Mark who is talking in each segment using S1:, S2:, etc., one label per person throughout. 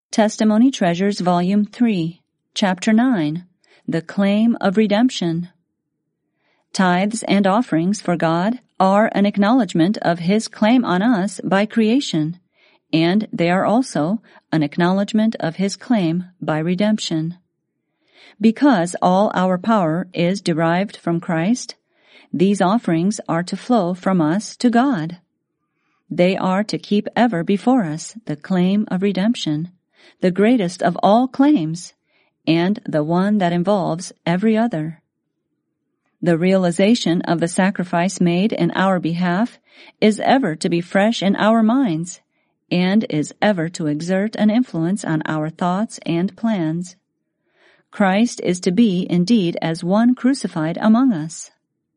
S1: Testimony Treasures, Volume 3, Chapter 9, The Claim of Redemption. Tithes and offerings for God are an acknowledgement of His claim on us by creation, and they are also an acknowledgement of His claim by redemption. Because all our power is derived from Christ, these offerings are to flow from us to God. They are to keep ever before us the claim of redemption, the greatest of all claims, and the one that involves every other. The realization of the sacrifice made in our behalf is ever to be fresh in our minds, and is ever to exert an influence on our thoughts and plans. Christ is to be indeed as one crucified among us.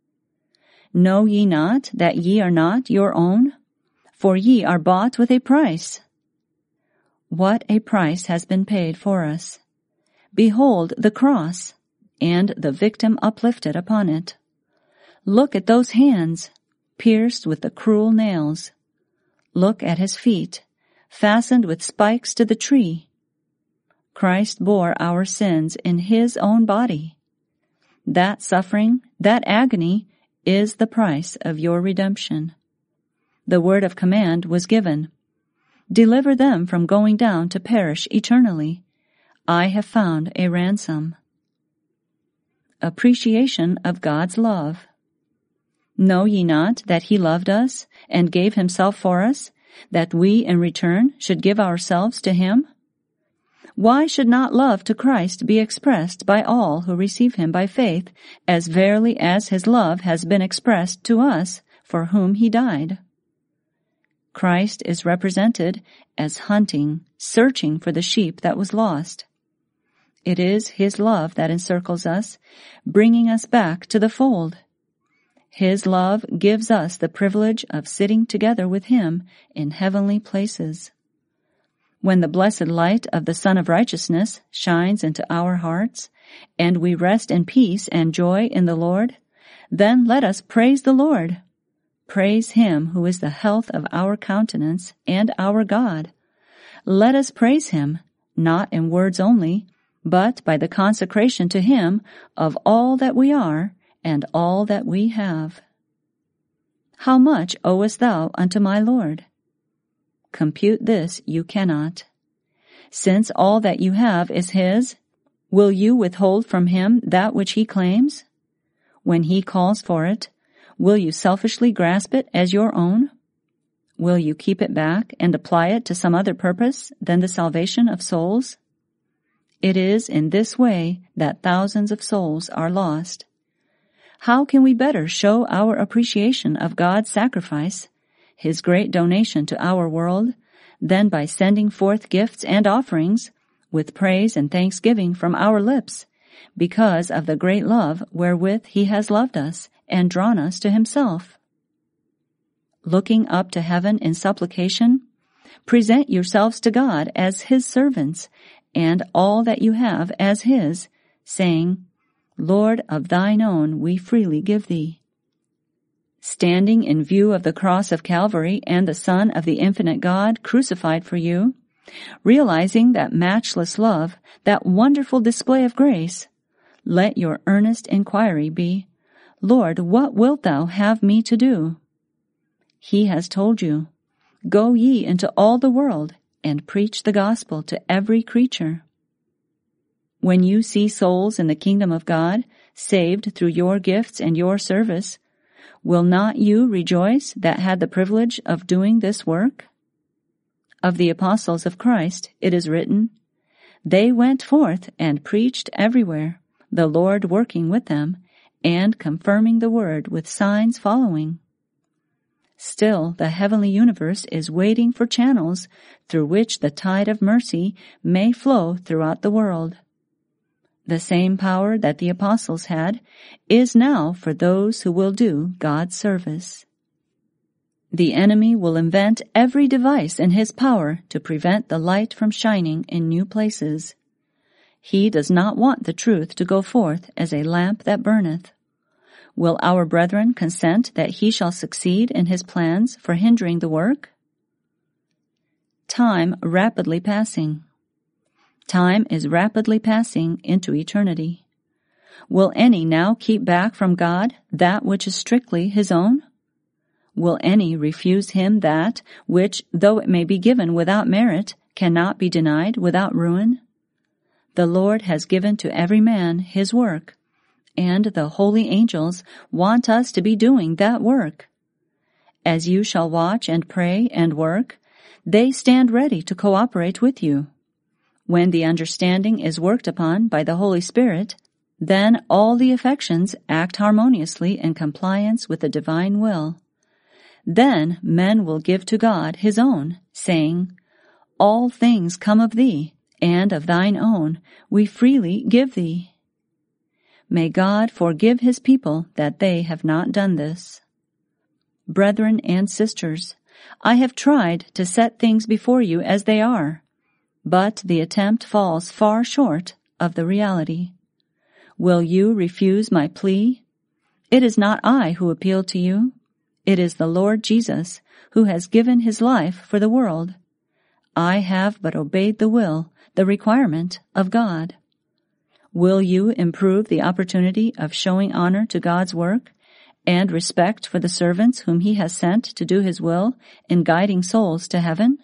S1: Know ye not that ye are not your own? For ye are bought with a price. What a price has been paid for us! Behold the cross, and the victim uplifted upon it. Look at those hands, pierced with the cruel nails. Look at his feet, fastened with spikes to the tree. Christ bore our sins in His own body. That suffering, that agony, is the price of your redemption. The word of command was given. Deliver them from going down to perish eternally. I have found a ransom. Appreciation of God's love. Know ye not that He loved us and gave Himself for us, that we in return should give ourselves to Him? Why should not love to Christ be expressed by all who receive Him by faith, as verily as His love has been expressed to us, for whom He died? Christ is represented as hunting, searching for the sheep that was lost. It is His love that encircles us, bringing us back to the fold. His love gives us the privilege of sitting together with Him in heavenly places. When the blessed light of the Sun of Righteousness shines into our hearts, and we rest in peace and joy in the Lord, then let us praise the Lord. Praise Him who is the health of our countenance and our God. Let us praise Him, not in words only, but by the consecration to Him of all that we are and all that we have. How much owest thou unto my Lord? Compute this you cannot. Since all that you have is His, will you withhold from Him that which He claims? When He calls for it, will you selfishly grasp it as your own? Will you keep it back and apply it to some other purpose than the salvation of souls? It is in this way that thousands of souls are lost. How can we better show our appreciation of God's sacrifice, His great donation to our world, than by sending forth gifts and offerings, with praise and thanksgiving from our lips, because of the great love wherewith He has loved us and drawn us to Himself? Looking up to heaven in supplication, present yourselves to God as His servants, and all that you have as His, saying, Lord, of Thine own we freely give Thee. Standing in view of the cross of Calvary and the Son of the infinite God crucified for you, realizing that matchless love, that wonderful display of grace, let your earnest inquiry be, Lord, what wilt Thou have me to do? He has told you, Go ye into all the world, and preach the gospel to every creature. When you see souls in the kingdom of God, saved through your gifts and your service, will not you rejoice that had the privilege of doing this work? Of the apostles of Christ it is written, They went forth and preached everywhere, the Lord working with them, and confirming the word with signs following. Still, the heavenly universe is waiting for channels through which the tide of mercy may flow throughout the world. The same power that the apostles had is now for those who will do God's service. The enemy will invent every device in his power to prevent the light from shining in new places. He does not want the truth to go forth as a lamp that burneth. Will our brethren consent that he shall succeed in his plans for hindering the work? Time rapidly passing. Time is rapidly passing into eternity. Will any now keep back from God that which is strictly his own? Will any refuse him that which, though it may be given without merit, cannot be denied without ruin? The Lord has given to every man his work, and the holy angels want us to be doing that work. As you shall watch and pray and work, they stand ready to cooperate with you. When the understanding is worked upon by the Holy Spirit, then all the affections act harmoniously in compliance with the divine will. Then men will give to God his own, saying, "All things come of thee, and of thine own we freely give thee." May God forgive his people that they have not done this. Brethren and sisters, I have tried to set things before you as they are, but the attempt falls far short of the reality. Will you refuse my plea? It is not I who appeal to you. It is the Lord Jesus who has given his life for the world. I have but obeyed the will, the requirement of God. Will you improve the opportunity of showing honor to God's work and respect for the servants whom he has sent to do his will in guiding souls to heaven?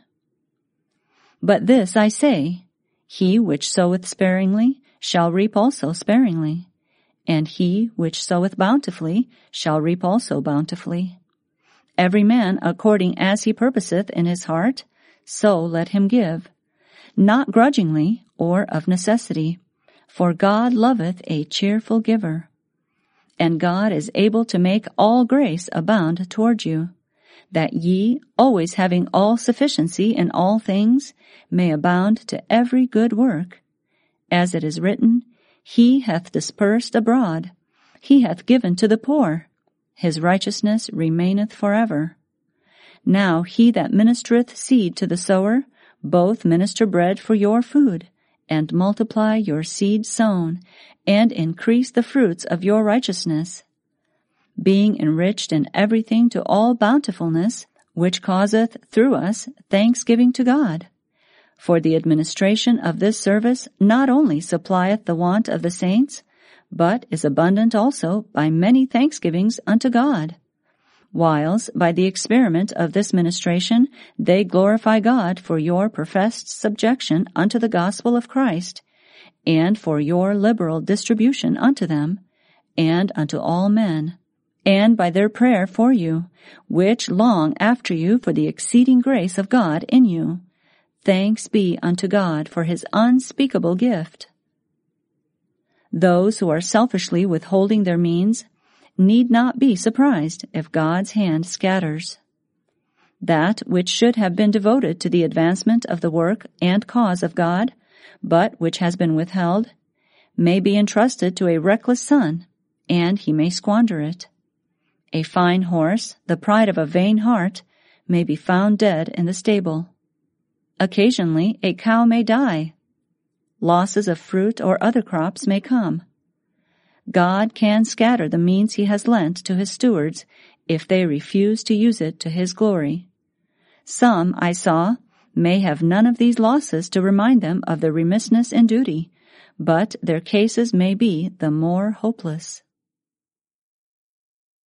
S1: But this I say, he which soweth sparingly shall reap also sparingly, and he which soweth bountifully shall reap also bountifully. Every man according as he purposeth in his heart, so let him give, not grudgingly or of necessity, for God loveth a cheerful giver. And God is able to make all grace abound toward you, that ye, always having all sufficiency in all things, may abound to every good work. As it is written, He hath dispersed abroad, He hath given to the poor, His righteousness remaineth forever. Now he that ministereth seed to the sower, both minister bread for your food, and multiply your seed sown, and increase the fruits of your righteousness, being enriched in everything to all bountifulness, which causeth through us thanksgiving to God. For the administration of this service not only supplieth the want of the saints, but is abundant also by many thanksgivings unto God. Whiles, by the experiment of this ministration, they glorify God for your professed subjection unto the gospel of Christ, and for your liberal distribution unto them, and unto all men, and by their prayer for you, which long after you for the exceeding grace of God in you. Thanks be unto God for his unspeakable gift. Those who are selfishly withholding their means need not be surprised if God's hand scatters. That which should have been devoted to the advancement of the work and cause of God, but which has been withheld, may be entrusted to a reckless son, and he may squander it. A fine horse, the pride of a vain heart, may be found dead in the stable. Occasionally a cow may die. Losses of fruit or other crops may come. God can scatter the means he has lent to his stewards if they refuse to use it to his glory. Some, I saw, may have none of these losses to remind them of their remissness in duty, but their cases may be the more hopeless.